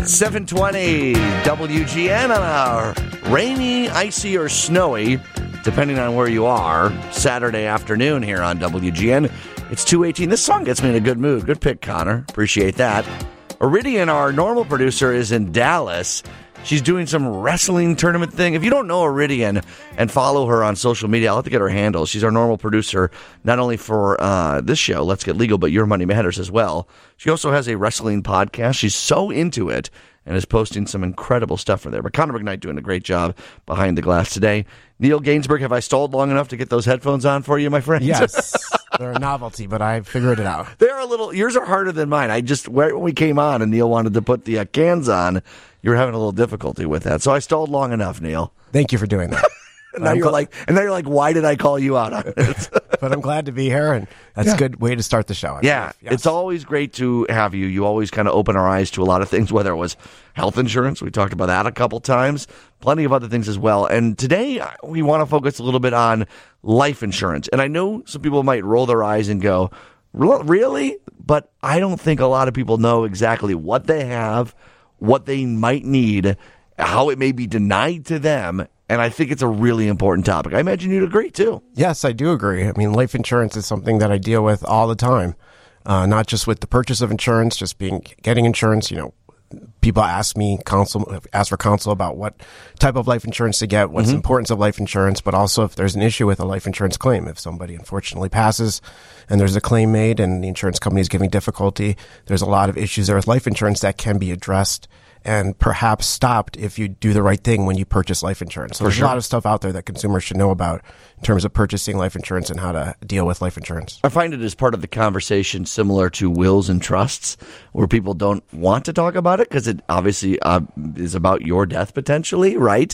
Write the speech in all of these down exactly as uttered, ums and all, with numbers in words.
seven twenty W G N on our rainy, icy, or snowy, depending on where you are, Saturday afternoon here on W G N. It's two eighteen. This song gets me in a good mood. Good pick, Connor. Appreciate that. Iridian, our normal producer, is in Dallas. She's doing some wrestling tournament thing. If you don't know Iridian and follow her on social media, I'll have to get her handle. She's our normal producer, not only for uh, this show, Let's Get Legal, but Your Money Matters as well. She also has a wrestling podcast. She's so into it and is posting some incredible stuff from there. But Connor McKnight doing a great job behind the glass today. Neil Gainsbourg, have I stalled long enough to get those headphones on for you, my friend? Yes. They're a novelty, but I figured it out. They're a little, yours are harder than mine. I just, when we came on and Neil wanted to put the uh, cans on, you were having a little difficulty with that. So I stalled long enough, Neil. Thank you for doing that. And now I'm you're gl- like, and now you're like, why did I call you out on it? But I'm glad to be here, and that's yeah. a good way to start the show. I yeah, yes. It's always great to have you. You always kind of open our eyes to a lot of things, whether it was health insurance. We talked about that a couple times. Plenty of other things as well. And today we want to focus a little bit on life insurance. And I know some people might roll their eyes and go, really? But I don't think a lot of people know exactly what they have, what they might need, how it may be denied to them. And I think it's a really important topic. I imagine you'd agree, too. Yes, I do agree. I mean, life insurance is something that I deal with all the time, uh, not just with the purchase of insurance, just being getting insurance. You know, people ask me, counsel, ask for counsel about what type of life insurance to get, what's mm-hmm. the importance of life insurance, but also if there's an issue with a life insurance claim. If somebody unfortunately passes and there's a claim made and the insurance company is giving difficulty, there's a lot of issues there with life insurance that can be addressed and perhaps stopped if you do the right thing when you purchase life insurance. So For there's sure. a lot of stuff out there that consumers should know about in terms of purchasing life insurance and how to deal with life insurance. I find it as part of the conversation similar to wills and trusts, where people don't want to talk about it because it obviously uh, is about your death potentially, right?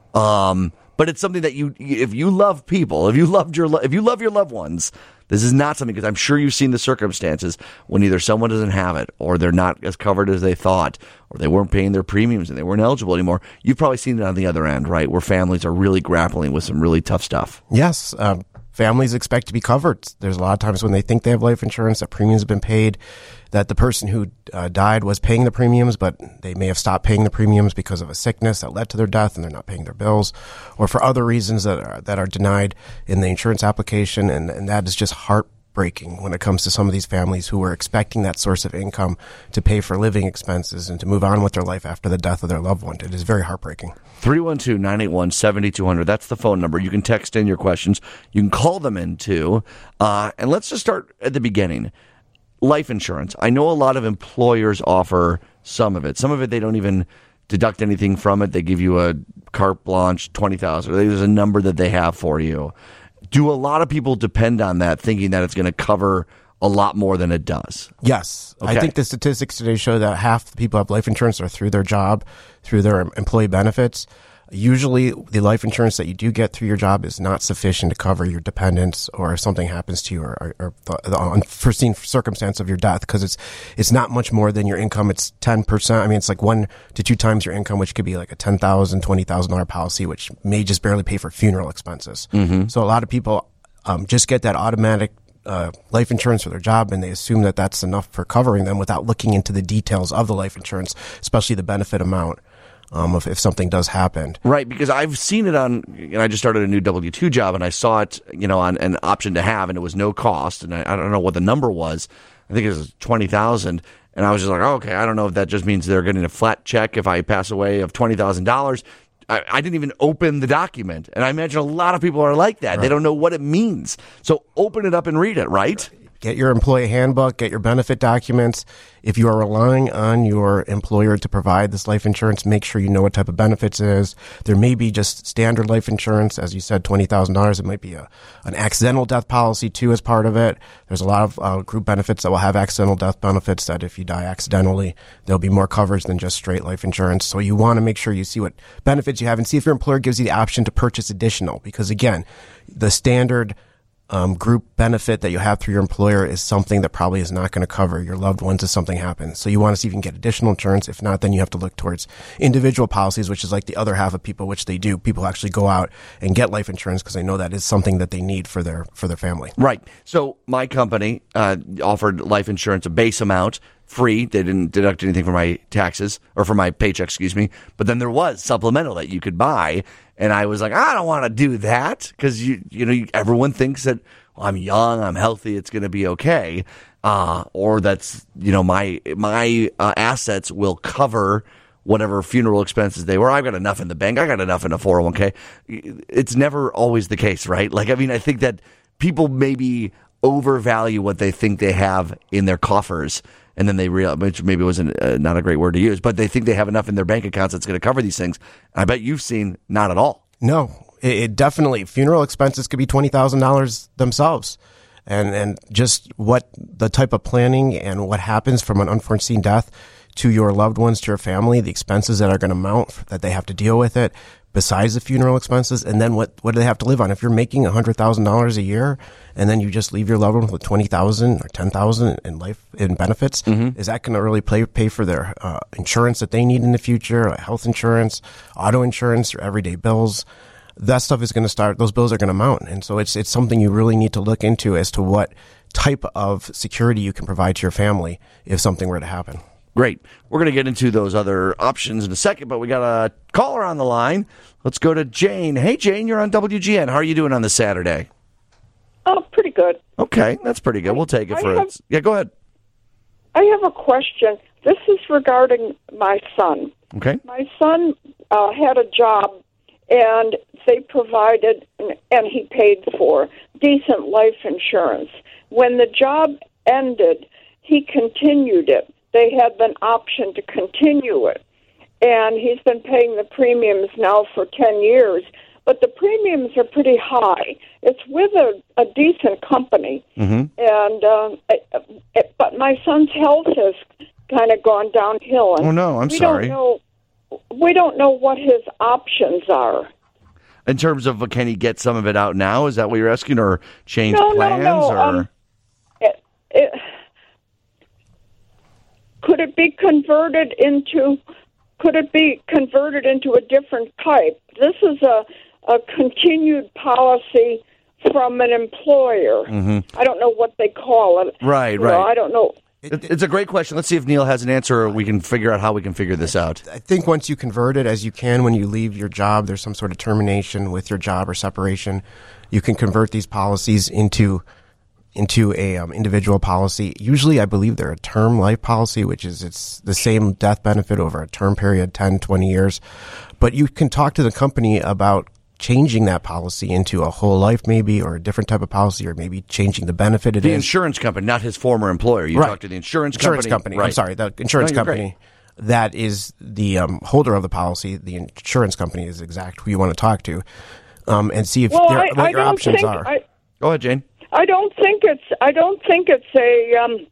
Um, but it's something that you, if you love people, if you loved your, if you love your loved ones, this is not something, because I'm sure you've seen the circumstances when either someone doesn't have it or they're not as covered as they thought or they weren't paying their premiums and they weren't eligible anymore. You've probably seen it on the other end, right, where families are really grappling with some really tough stuff. Yes. Um, families expect to be covered. There's a lot of times when they think they have life insurance, that premiums have been paid, that the person who uh, died was paying the premiums, but they may have stopped paying the premiums because of a sickness that led to their death and they're not paying their bills, or for other reasons that are, that are denied in the insurance application. And, and that is just heartbreaking when it comes to some of these families who were expecting that source of income to pay for living expenses and to move on with their life after the death of their loved one. It is very heartbreaking. three one two, nine eight one, seven two zero zero. That's the phone number. You can text in your questions. You can call them in, too. Uh, and let's just start at the beginning. Life insurance. I know a lot of employers offer some of it. Some of it, they don't even deduct anything from it. They give you a carte blanche, twenty thousand dollars. There's a number that they have for you. Do a lot of people depend on that, thinking that it's going to cover a lot more than it does? Yes. Okay. I think the statistics today show that half the people who have life insurance are through their job, through their employee benefits. Usually, the life insurance that you do get through your job is not sufficient to cover your dependents, or if something happens to you, or, or, or the, the unforeseen circumstance of your death, because it's it's not much more than your income. It's ten percent. I mean, it's like one to two times your income, which could be like a ten thousand dollars, twenty thousand dollars policy, which may just barely pay for funeral expenses. Mm-hmm. So a lot of people um, just get that automatic Uh, life insurance for their job, and they assume that that's enough for covering them without looking into the details of the life insurance, especially the benefit amount. Um, if, if something does happen. Right, because I've seen it on, you know, I just started a new W two job, and I saw it, you know, on an option to have, and it was no cost, and I, I don't know what the number was. I think it was twenty thousand dollars, and I was just like, oh, okay, I don't know if that just means they're getting a flat check if I pass away of twenty thousand dollars. I, I didn't even open the document, and I imagine a lot of people are like that. Right. They don't know what it means. So open it up and read it, right? Get your employee handbook, get your benefit documents. If you are relying on your employer to provide this life insurance, make sure you know what type of benefits it is. There may be just standard life insurance, as you said, twenty thousand dollars. It might be a, an accidental death policy, too, as part of it. There's a lot of uh, group benefits that will have accidental death benefits, that if you die accidentally, there'll be more coverage than just straight life insurance. So you want to make sure you see what benefits you have and see if your employer gives you the option to purchase additional. Because, again, the standard Um, group benefit that you have through your employer is something that probably is not going to cover your loved ones if something happens. So you want to see if you can get additional insurance. If not, then you have to look towards individual policies, which is like the other half of people, which they do. People actually go out and get life insurance because they know that is something that they need for their for their family. Right. So my company uh, offered life insurance, a base amount, free. They didn't deduct anything from my taxes or from my paycheck, excuse me. But then there was supplemental that you could buy. And I was like, I don't want to do that because, you you know, everyone thinks that well, I'm young, I'm healthy, it's going to be okay. Uh, or that's, you know, my my uh, assets will cover whatever funeral expenses they were. I've got enough in the bank. I got enough in a four oh one k. It's never always the case, right? Like, I mean, I think that people maybe overvalue what they think they have in their coffers. And then they realize, which maybe wasn't uh, not a great word to use, but they think they have enough in their bank accounts that's going to cover these things. I bet you've seen not at all. No, it, it definitely, funeral expenses could be twenty thousand dollars themselves. And, and just what the type of planning and what happens from an unforeseen death to your loved ones, to your family, the expenses that are going to mount, that they have to deal with it, besides the funeral expenses, and then what, what do they have to live on? If you're making one hundred thousand dollars a year, and then you just leave your loved one with twenty thousand dollars or ten thousand dollars in life in benefits, mm-hmm. is that going to really pay, pay for their uh, insurance that they need in the future, like health insurance, auto insurance, or everyday bills? That stuff is going to start, those bills are going to mount. And so it's it's something you really need to look into as to what type of security you can provide to your family if something were to happen. Great. We're going to get into those other options in a second, but we got a caller on the line. Let's go to Jane. Hey, Jane, you're on W G N. How are you doing on this Saturday? Oh, pretty good. Okay, that's pretty good. We'll take it I for have, it. Yeah, go ahead. I have a question. This is regarding my son. Okay. My son uh, had a job, and they provided, and he paid for, decent life insurance. When the job ended, he continued it. They had an option to continue it. And he's been paying the premiums now for ten years. But the premiums are pretty high. It's with a, a decent company. Mm-hmm. And um, it, it, but my son's health has kind of gone downhill. And oh, no, I'm we sorry. Don't know, we don't know what his options are. In terms of, uh, can he get some of it out now? Is that what you're asking? Or change no, plans? No, no, or? Um, it, it, Could it be converted into? Could it be converted into a different type? This is a, a continued policy from an employer. Mm-hmm. I don't know what they call it. Right, you right. know, I don't know. It, it's a great question. Let's see if Neil has an answer, or we can figure out how we can figure this out. I think once you convert it, as you can when you leave your job, there's some sort of termination with your job or separation. You can convert these policies into into a um, individual policy. Usually, I believe they're a term life policy, which is it's the same death benefit over a term period, ten, twenty years. But you can talk to the company about changing that policy into a whole life maybe, or a different type of policy, or maybe changing the benefit it the is. insurance company, not his former employer. You right. talk to the insurance, insurance company. company. Right. I'm sorry, the insurance no, company that is the um, holder of the policy. The insurance company is exact who you want to talk to, um, and see if well, I, what I your don't options think, are. I, Go ahead, Jane. I don't think it's. I don't think it's a. Um,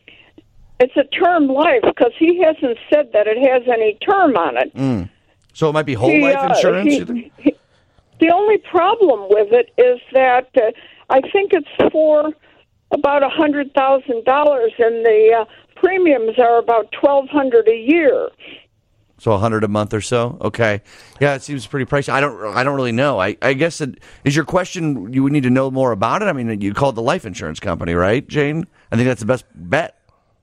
it's a term life because he hasn't said that it has any term on it. Mm. So it might be whole he, life uh, insurance. he, you think? He, the only problem with it is that uh, I think it's for about a hundred thousand dollars, and the uh, premiums are about twelve hundred a year. So a hundred a month or so. Okay, yeah, it seems pretty pricey. I don't, I don't really know. I, I guess it, is your question. You would need to know more about it. I mean, you called the life insurance company, right, Jane? I think that's the best bet.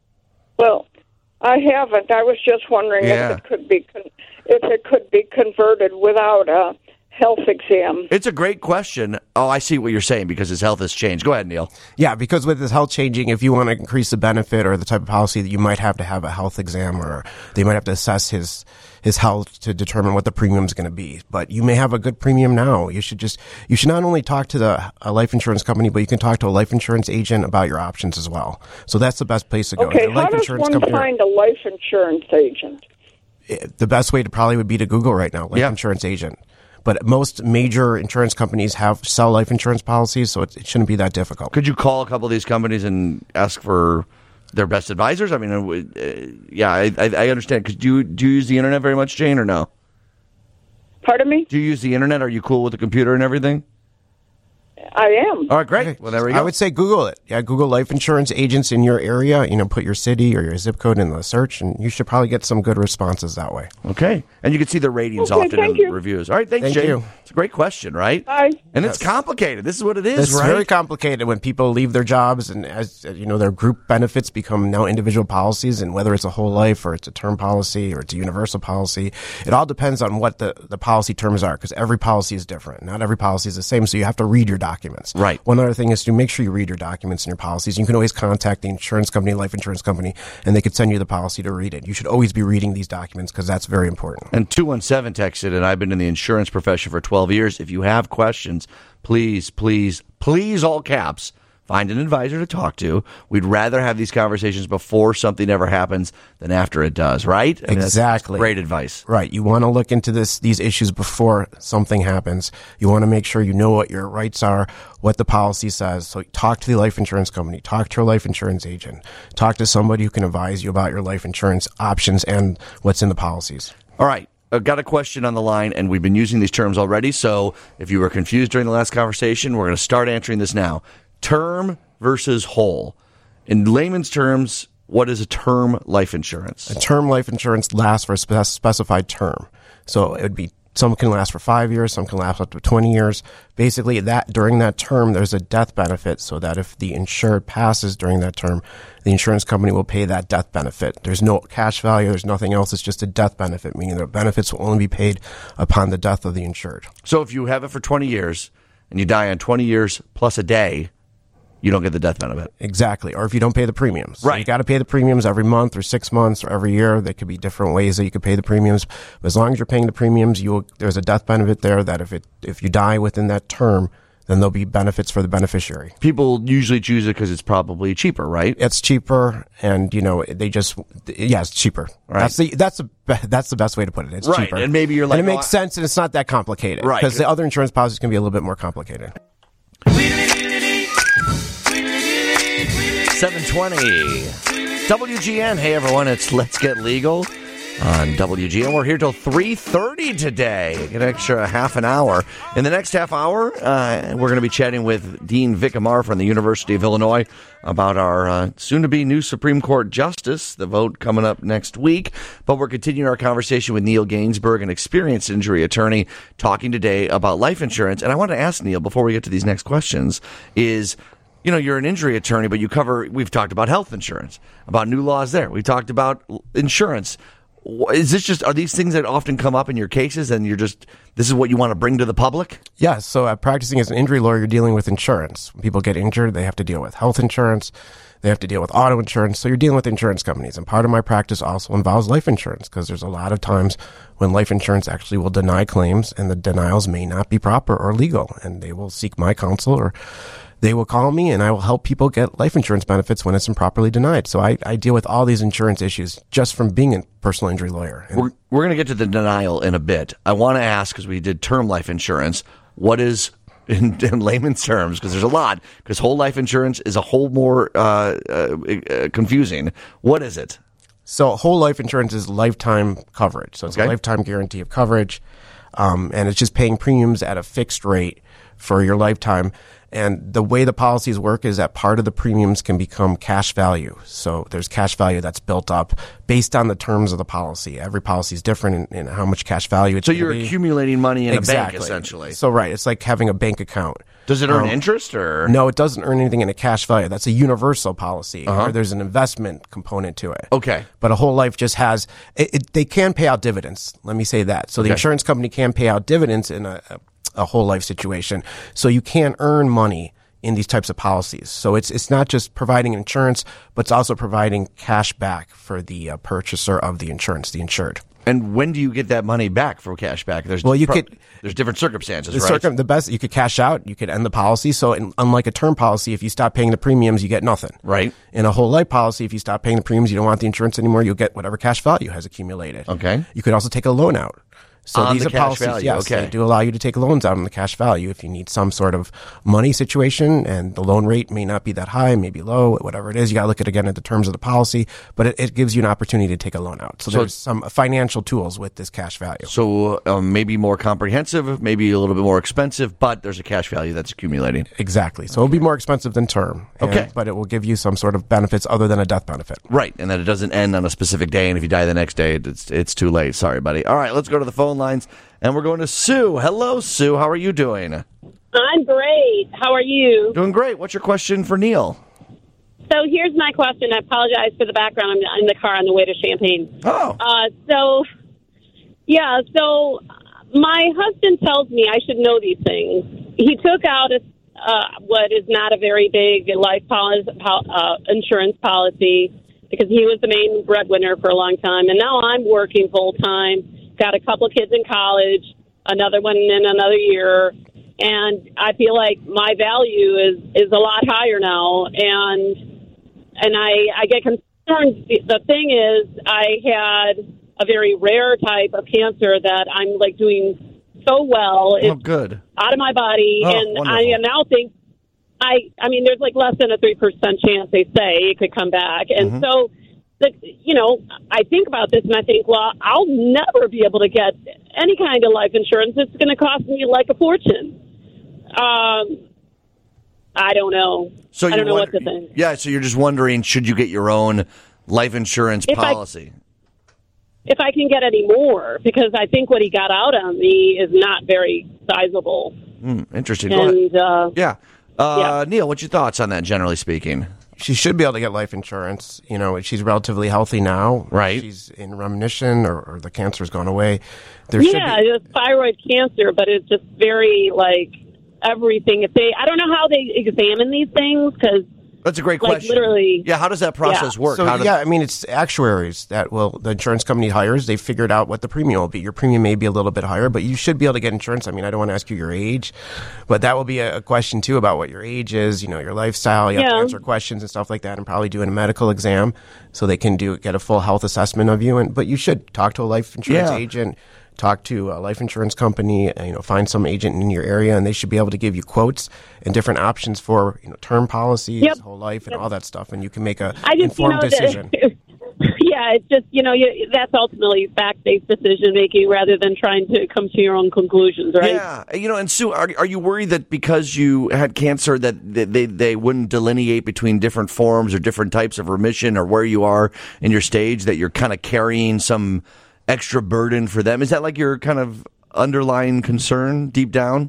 Well, I haven't. I was just wondering Yeah. if it could be con- if it could be converted without a health exam. It's a great question. Oh, I see what you're saying because his health has changed. Go ahead, Neil. Yeah, because with his health changing, if you want to increase the benefit or the type of policy, that you might have to have a health exam, or they might have to assess his his health to determine what the premium is going to be. But you may have a good premium now. You should just you should not only talk to the a life insurance company, but you can talk to a life insurance agent about your options as well. So that's the best place to go. Okay, The life how does insurance one company, find a life insurance agent? the best way to probably would be to Google right now, life Yeah. insurance agent. But most major insurance companies have sell life insurance policies, so it, it shouldn't be that difficult. Could you call a couple of these companies and ask for their best advisors? I mean, uh, yeah, I, I, I understand. Cause do you, do you use the internet very much, Jane, or no? Pardon me? Do you use the internet? Are you cool with the computer and everything? I am. All right, great. Well, there we go. I would say Google it. Yeah, Google life insurance agents in your area. You know, put your city or your zip code in the search, and you should probably get some good responses that way. Okay. And you can see the ratings Okay, often in thank you. reviews. All right, thanks, Thank Jane. you. It's a great question, right? Bye. And it's complicated. This is what it is, It's right? very complicated when people leave their jobs, and as you know, their group benefits become now individual policies, and whether it's a whole life or it's a term policy or it's a universal policy, it all depends on what the, the policy terms are, because every policy is different. Not every policy is the same, so you have to read your documents. Right. One other thing is to make sure you read your documents and your policies. You can always contact the insurance company, life insurance company, and they could send you the policy to read it. You should always be reading these documents because that's very important. And two one seven texted, and I've been in the insurance profession for twelve years. If you have questions, please, please, please, all caps, find an advisor to talk to. We'd rather have these conversations before something ever happens than after it does, right? I mean, that's Exactly. great advice. Right. You want to look into this these issues before something happens. You want to make sure you know what your rights are, what the policy says. So talk to the life insurance company, talk to your life insurance agent, talk to somebody who can advise you about your life insurance options and what's in the policies. All right. I've got a question on the line, and we've been using these terms already. So if you were confused during the last conversation, we're going to start answering this now. Term versus whole. In layman's terms, what is a term life insurance? A term life insurance lasts for a spe- specified term. So it would be some can last for five years, some can last up to twenty years. Basically, that during that term, there's a death benefit so that if the insured passes during that term, the insurance company will pay that death benefit. There's no cash value. There's nothing else. It's just a death benefit, meaning the benefits will only be paid upon the death of the insured. So if you have it for twenty years and you die on twenty years plus a day, you don't get the death benefit. Exactly. Or if you don't pay the premiums. So Right. you got to pay the premiums every month or six months or every year. There could be different ways that you could pay the premiums. But as long as you're paying the premiums, you will, there's a death benefit there that if it if you die within that term, then there'll be benefits for the beneficiary. People usually choose it because it's probably cheaper, right? It's cheaper, and you know they just yeah, it's cheaper. Right. That's the that's the be- that's the best way to put it. It's Right. cheaper, And maybe you're like, and it oh, makes I- sense, and it's not that complicated, Right. Because the other insurance policies can be a little bit more complicated. seven twenty W G N. Hey, everyone. It's Let's Get Legal on W G N. We're here till three thirty today. Get an extra half an hour. In the next half hour, uh, we're going to be chatting with Dean Vic Amar from the University of Illinois about our uh, soon-to-be new Supreme Court Justice, the vote coming up next week. But we're continuing our conversation with Neil Gainsberg, an experienced injury attorney, talking today about life insurance. And I want to ask Neil, before we get to these next questions, is... You know, you're an injury attorney, but you cover, we've talked about health insurance, about new laws there. We've talked about insurance. Is this just, are these things that often come up in your cases and you're just, this is what you want to bring to the public? Yes. So uh, practicing as an injury lawyer, you're dealing with insurance. When people get injured, they have to deal with health insurance. They have to deal with auto insurance. So you're dealing with insurance companies. And part of my practice also involves life insurance because there's a lot of times when life insurance actually will deny claims and the denials may not be proper or legal. And they will seek my counsel or they will call me and I will help people get life insurance benefits when it's improperly denied. So I, I deal with all these insurance issues just from being a personal injury lawyer. And We're, we're going to get to the denial in a bit. I want to ask, because we did term life insurance, what is, in, in layman's terms, because there's a lot, because whole life insurance is a whole more uh, uh, uh, confusing. What is it? So whole life insurance is lifetime coverage. So it's Okay. a lifetime guarantee of coverage. Um, and it's just paying premiums at a fixed rate for your lifetime. And the way the policies work is that part of the premiums can become cash value. So there's cash value that's built up based on the terms of the policy. Every policy is different in, in how much cash value it's So going you're to be. accumulating money in Exactly. a bank, essentially. So right, it's like having a bank account. Does it earn Um, interest or? No, it doesn't earn anything in a cash value. That's a universal policy, Uh-huh. or there's an investment component to it. Okay. But a whole life just has, it, it, they can pay out dividends. Let me say that. So the Okay. insurance company can pay out dividends in a, a, a whole life situation. So you can earn money in these types of policies. So it's it's not just providing insurance, but it's also providing cash back for the uh, purchaser of the insurance, the insured. And when do you get that money back for cash back? There's Well, you pro- could- There's different circumstances, The, right? circum, the best, you could cash out, you could end the policy. So in, unlike a term policy, if you stop paying the premiums, you get nothing. Right. In a whole life policy, if you stop paying the premiums, you don't want the insurance anymore, you'll get whatever cash value has accumulated. Okay. You could also take a loan out. So On these the are cash policies, value, yes, okay. they do allow you to take loans out on the cash value if you need some sort of money situation, and the loan rate may not be that high, maybe low, whatever it is. You got to look at again at the terms of the policy, but it, it gives you an opportunity to take a loan out. So, So- there's some financial tools with this cash value. So um, maybe more comprehensive, maybe a little bit more expensive, but there's a cash value that's accumulating. Exactly. So it'll be more expensive than term. and- Okay. But it will give you some sort of benefits other than a death benefit. Right, and that it doesn't end on a specific day, and if you die the next day, it's it's too late. Sorry, buddy. All right, let's go to the phone lines, and we're going to Sue. Hello, Sue. How are you doing? I'm great. How are you? Doing great. What's your question for Neil? So here's my question. I apologize for the background. I'm in the car on the way to Champaign. Oh. Uh, so, yeah, so my husband tells me I should know these things. He took out a, uh, what is not a very big life policy, uh, insurance policy because he was the main breadwinner for a long time. And now I'm working full time, got a couple of kids in college, another one in another year. And I feel like my value is, is a lot higher now. And and I, I get concerned. The thing is, I had a very rare type of cancer that I'm like doing so well. It's Oh, good. out of my body. Oh, and wonderful. I now think, I, I mean, there's like less than a three percent chance they say it could come back. And Mm-hmm. so, the, you know, I think about this and I think, well, I'll never be able to get any kind of life insurance. It's going to cost me like a fortune. Um, I don't know. So I don't you know wonder- what to think. Yeah, so you're just wondering, should you get your own life insurance If I- policy? If I can get any more, because I think what he got out on me is not very sizable. Hmm, interesting. Go ahead. And uh, Yeah. Uh, Yeah. Neil, what's your thoughts on that, generally speaking? She should be able to get life insurance. You know, she's relatively healthy now. Right. She's in remission or, or the cancer's gone away. There should yeah, be. it's thyroid cancer, but it's just very like everything. If they, I don't know how they examine these things because That's a great Like, question. literally- Yeah, how does that process Yeah. work? So how does, yeah, I mean, it's actuaries that will the insurance company hires. They figured out what the premium will be. Your premium may be a little bit higher, but you should be able to get insurance. I mean, I don't want to ask you your age, but that will be a, a question too about what your age is. You know, your lifestyle. You have to Yeah. answer questions and stuff like that, and probably doing a medical exam so they can do get a full health assessment of you. And but you should talk to a life insurance Yeah. agent. Talk to a life insurance company, and, you know, find some agent in your area, and they should be able to give you quotes and different options for, you know, term policies, Yep. whole life, and all that stuff, and you can make a I just, you informed know, decision. that, yeah, it's just, you know, you, that's ultimately fact-based decision making rather than trying to come to your own conclusions, right? Yeah, you know, and Sue, are, are you worried that because you had cancer that they, they they wouldn't delineate between different forms or different types of remission or where you are in your stage, that you're kind of carrying some extra burden for them? Is that like your kind of underlying concern deep down?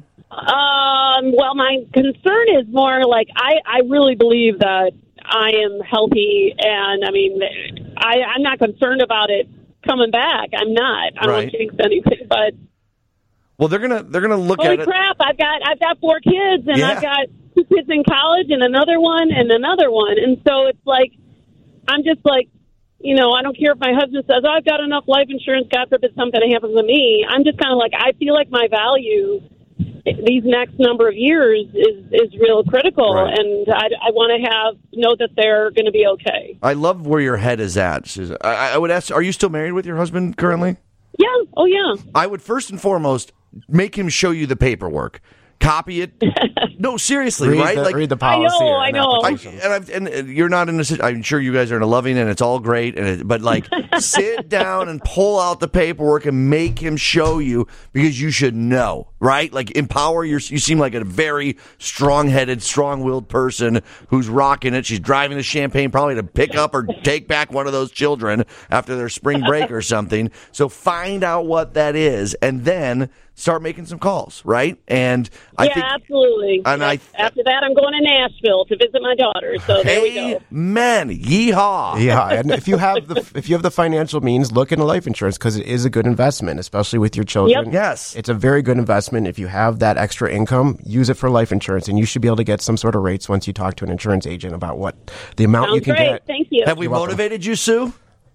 Um, well, my concern is more like I, I really believe that I am healthy, and I mean, I, I'm not concerned about it coming back. I'm not. I don't Right. want to jinx anything, but Well, they're gonna they're gonna look holy at it. crap! I've got I've got four kids, and Yeah. I've got two kids in college, and another one, and another one, and so it's like I'm just like. You know, I don't care if my husband says, oh, I've got enough life insurance, God forbid something happens to me. I'm just kind of like, I feel like my value these next number of years is, is real critical. Right. And I, I want to have, know that they're going to be okay. I love where your head is at, Susan. I, I would ask, are you still married with your husband currently? Yeah. Oh, yeah. I would first and foremost make him show you the paperwork. Copy it. No, seriously, read right? The, like, read the policy. know, or I an know. I, application. and, I've, and uh, you're not in a sit- I'm sure you guys are in a loving and it's all great. And it, but like, sit down and pull out the paperwork and make him show you, because you should know, right? Like, empower your. You seem like a very strong-headed, strong-willed person who's rocking it. She's driving to Champaign probably to pick up or take back one of those children after their spring break or something. So find out what that is, and then start making some calls, right? And I yeah, think. absolutely. And I- After that, I'm going to Nashville to visit my daughter. So there we go. Amen. Yeehaw. Yeah, and if you have the if you have the financial means, look into life insurance because it is a good investment, especially with your children. Yep. Yes. It's a very good investment. If you have that extra income, use it for life insurance, and you should be able to get some sort of rates once you talk to an insurance agent about what the amount Sounds you can great. get. Thank you. Have we You're welcome. motivated you, Sue?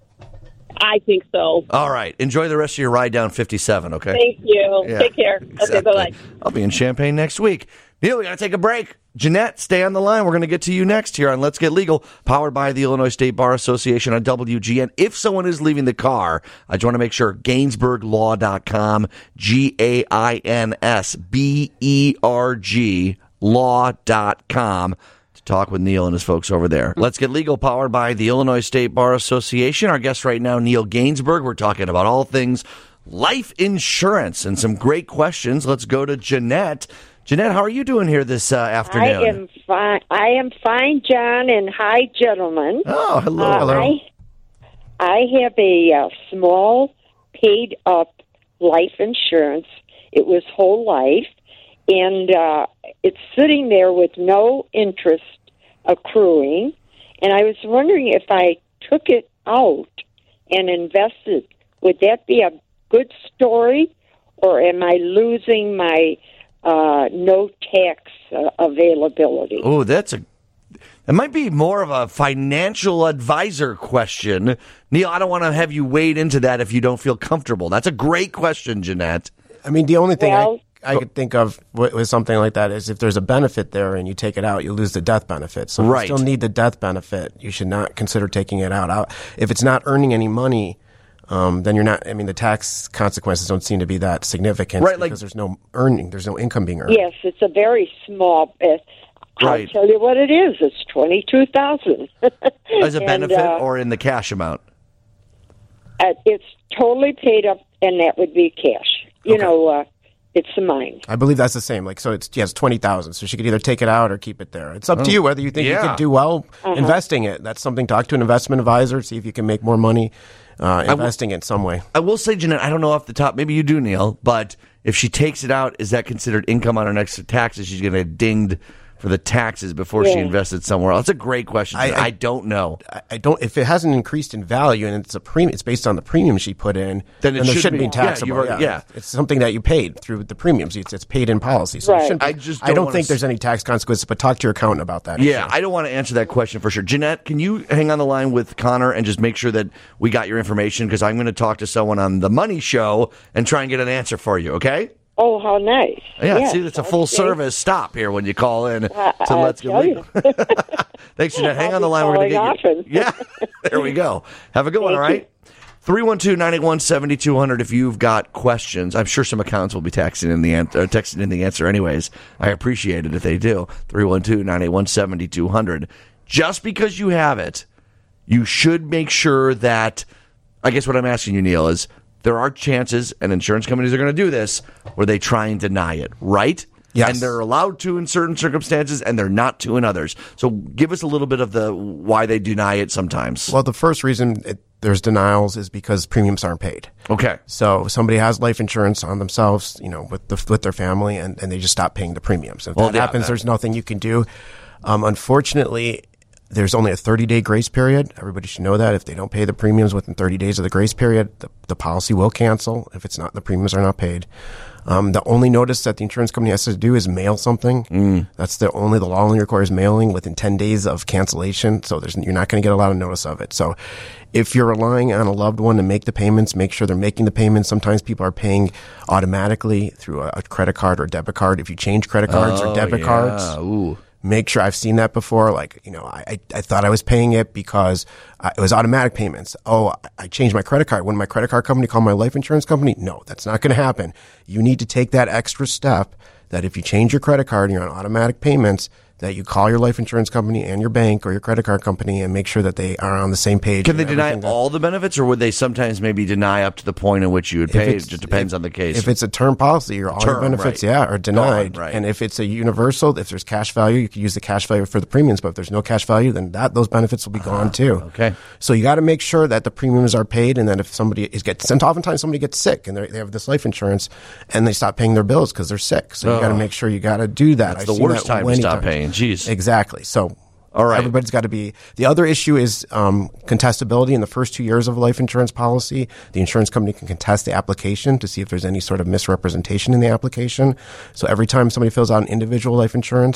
I think so. All right. Enjoy the rest of your ride down fifty-seven, okay? Thank you. Yeah, Take care. Okay, exactly. bye-bye. I'll be in Champaign next week. Neil, we got to take a break. Jeanette, stay on the line. We're going to get to you next here on Let's Get Legal, powered by the Illinois State Bar Association on W G N. If someone is leaving the car, I just want to make sure, Gainsburg Law dot com, G A I N S B E R G Law dot com, to talk with Neil and his folks over there. Let's Get Legal, powered by the Illinois State Bar Association. Our guest right now, Neil Gainsburg. We're talking about all things life insurance and some great questions. Let's go to Jeanette. Jeanette, how are you doing here this uh, afternoon? I am fine. I am fine, John, and hi, gentlemen. Oh, hello. Uh, hello. I, I have a uh, small paid-up life insurance. It was whole life, and uh, it's sitting there with no interest accruing. And I was wondering if I took it out and invested, would that be a good story, or am I losing my uh, no tax uh, availability? Oh, that's a. It might be more of a financial advisor question. Neil, I don't want to have you wade into that if you don't feel comfortable. That's a great question, Jeanette. I mean, the only thing Well, I, I could think of with, with something like that is if there's a benefit there and you take it out, you lose the death benefit. So if Right. you still need the death benefit, you should not consider taking it out. out. If it's not earning any money, um, then you're not, I mean, the tax consequences don't seem to be that significant Right, like- because there's no earning, there's no income being earned. Yes, it's a very small. Uh, Right. I'll tell you what it is. It's twenty-two thousand. As a benefit or in the cash amount? Uh, it's totally paid up, and that would be cash. You Okay. know, uh, it's mine. I believe that's the same. Like, so it's, yeah, it's twenty thousand. So she could either take it out or keep it there. It's up to you whether you think Yeah. you could do well investing it. That's something. Talk to an investment advisor, see if you can make more money uh, investing it in some way. I will say, Jeanette, I don't know off the top. Maybe you do, Neil. But if she takes it out, is that considered income on her next taxes? She's going to get dinged for the taxes before she Yeah. invested somewhere else. That's a great question. I- I, I- I don't know. I- I don't. If it hasn't increased in value and it's a premium, it's based on the premium she put in. Then it there should shouldn't be. be Yeah, taxable. you've already- yeah. it's something that you paid through the premiums. It's, it's paid in policy. So it Right. shouldn't be- I just I don't don't wanna think s- there's any tax consequences. But talk to your accountant about that. Yeah, issue. I don't want to answer that question for sure. Jeanette, can you hang on the line with Connor and just make sure that we got your information? Because I'm going to talk to someone on the Money Show and try and get an answer for you, okay? Oh, how nice! Yeah, Yes, see, it's a full okay. service stop here when you call in I- to I'll Let's Get tell Legal. you. Thanks, Jeanette. Hang I'll on the be line. We're going to get calling you. Yeah, there we go. Have a good one, all Thank right? three one two, nine eight one, seven two zero zero if you've got questions. I'm sure some accountants will be texting in the an- uh, texting in the answer anyways. I appreciate it if they do. three one two, nine eight one, seven two zero zero. Just because you have it, you should make sure that, I guess what I'm asking you, Neil, is there are chances, and insurance companies are going to do this, where they try and deny it, right? Yes. And they're allowed to in certain circumstances, and they're not to in others. So give us a little bit of the why they deny it sometimes. Well, the first reason it, there's denials is because premiums aren't paid. Okay. So somebody has life insurance on themselves, you know, with the, with their family, and, and they just stop paying the premiums. If Well, that yeah, happens, that- there's nothing you can do. Um, unfortunately, there's only a thirty-day grace period. Everybody should know that. If they don't pay the premiums within thirty days of the grace period, the, the policy will cancel if it's not the premiums are not paid. Um, the only notice that the insurance company has to do is mail something. Mm. That's the only the law only requires mailing within ten days of cancellation. So there's you're not going to get a lot of notice of it. So if you're relying on a loved one to make the payments, make sure they're making the payments. Sometimes people are paying automatically through a, a credit card or debit card. If you change credit cards Oh, or debit yeah. cards, Ooh. make sure I've seen that before. Like, you know, I, I, I thought I was paying it because uh, it was automatic payments. Oh, I- I changed my credit card. When my credit card company called my life insurance company, no, that's not going to happen. You need to take that extra step that if you change your credit card and you're on automatic payments, that you call your life insurance company and your bank or your credit card company and make sure that they are on the same page. Can they and deny everything that- all the benefits, or would they sometimes maybe deny up to the point in which you would pay? It it's- just depends if- on the case. If it's a term policy, or all your Term, benefits, right. yeah, are denied. Gone, right. And if it's a universal, if there's cash value, you can use the cash value for the premiums. But if there's no cash value, then that those benefits will be gone too. okay. So you got to make sure that the premiums are paid, and then if somebody is gets sent, oftentimes somebody gets sick and they they have this life insurance, and they stop paying their bills because they're sick. So you got to make sure you got to do that. That's I've the seen worst that time to many stop times. paying. Jeez. Exactly. So, All right. everybody's got to be. The other issue is um, contestability. In the first two years of a life insurance policy, the insurance company can contest the application to see if there's any sort of misrepresentation in the application. So every time somebody fills out an individual life insurance,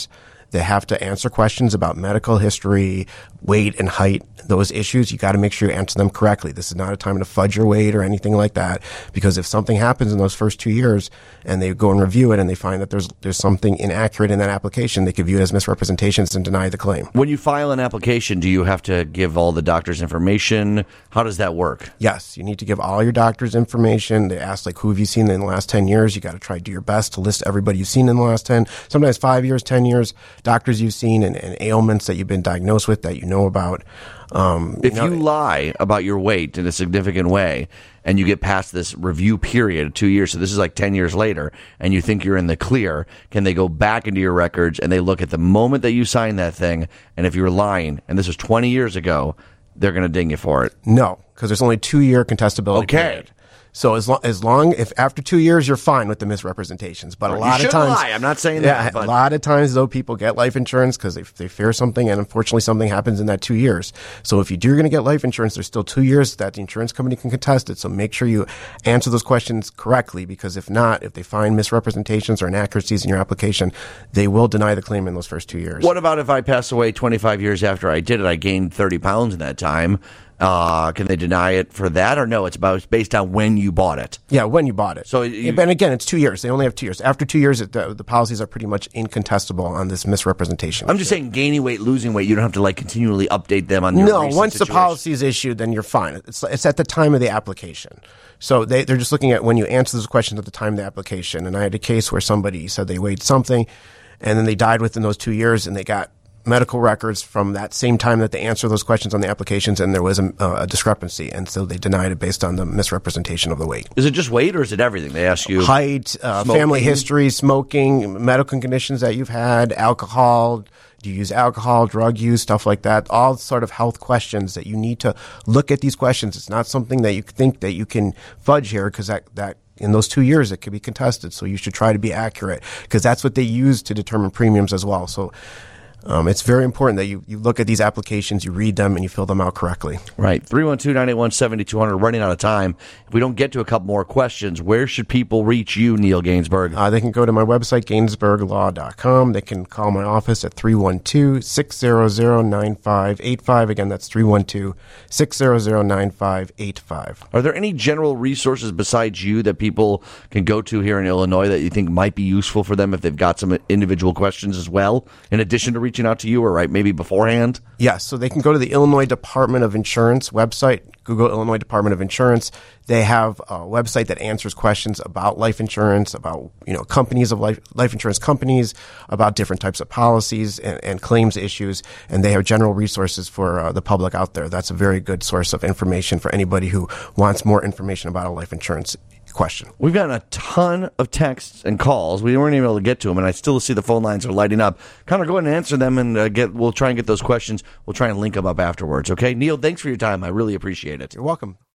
They have to answer questions about medical history, weight and height, those issues. You got to make sure you answer them correctly. This is not a time to fudge your weight or anything like that, because if something happens in those first two years and they go and review it and they find that there's there's something inaccurate in that application, they could view it as misrepresentations and deny the claim. When you file an application, do you have to give all the doctor's information? How does that work? Yes, you need to give all your doctor's information. They ask, like, who have you seen in the last ten years? You got to try to do your best to list everybody you've seen in the last ten, sometimes five years, ten years, doctors you've seen and, and ailments that you've been diagnosed with that you know about. Um, if you, know, you lie about your weight in a significant way and you get past this review period, two years, so this is like ten years later, and you think you're in the clear, can they go back into your records and they look at the moment that you signed that thing, and if you're lying, and this was twenty years ago, they're going to ding you for it? No, because there's only two-year contestability Okay. period. So as long, as long, if after two years you're fine with the misrepresentations, but a lot you of times, lie. I'm not saying yeah, that, but a lot of times though people get life insurance because they they fear something, and unfortunately something happens in that two years. So if you do going to get life insurance, there's still two years that the insurance company can contest it. So make sure you answer those questions correctly, because if not, if they find misrepresentations or inaccuracies in your application, they will deny the claim in those first two years. what about if I pass away twenty-five years after I did it? I gained thirty pounds in that time. Uh, can they deny it for that, or no? It's about it's based on when you bought it. Yeah, when you bought it. So you- and again, it's two years. They only have two years. After two years, it, the, the policies are pretty much incontestable on this misrepresentation. I'm just saying, gaining weight, losing weight, you don't have to like continually update them on your No, recent once the situation. policy is issued, then you're fine. It's it's at the time of the application. So they they're just looking at when you answer those questions at the time of the application. And I had a case where somebody said they weighed something, and then they died within those two years, and they got medical records from that same time that they answered those questions on the applications, and there was a, a discrepancy, and so they denied it based on the misrepresentation of the weight. Is it just weight, or is it everything? They ask you Height, uh, Smoking. family history, smoking, medical conditions that you've had, alcohol, do you use alcohol, drug use, stuff like that, all sort of health questions that you need to look at these questions. It's not something that you think that you can fudge here, because that, that in those two years it could be contested. So you should try to be accurate, because that's what they use to determine premiums as well. So Um, it's very important that you, you look at these applications, you read them, and you fill them out correctly. Right. three one two, nine eight one, seven two zero zero. Running out of time. If we don't get to a couple more questions, where should people reach you, Neil Gainsberg? Uh, they can go to my website, gainsberg law dot com. They can call my office at three one two, six zero zero, nine five eight five. Again, that's three one two, six zero zero, nine five eight five. Are there any general resources besides you that people can go to here in Illinois that you think might be useful for them if they've got some individual questions as well, in addition to reaching out to you, or right maybe beforehand? Yes, so they can go to the Illinois Department of Insurance website, Google Illinois Department of Insurance. They have a website that answers questions about life insurance, about, you know, companies of life, life insurance companies, about different types of policies and, and claims issues, and they have general resources for uh, the public out there. That's a very good source of information for anybody who wants more information about a life insurance question. We've gotten a ton of texts and calls. We weren't able to get to them, and I still see the phone lines are lighting up. Connor, go ahead and answer them, and uh, get. We'll try and get those questions. We'll try and link them up afterwards, okay? Neil, thanks for your time. I really appreciate it. You're welcome.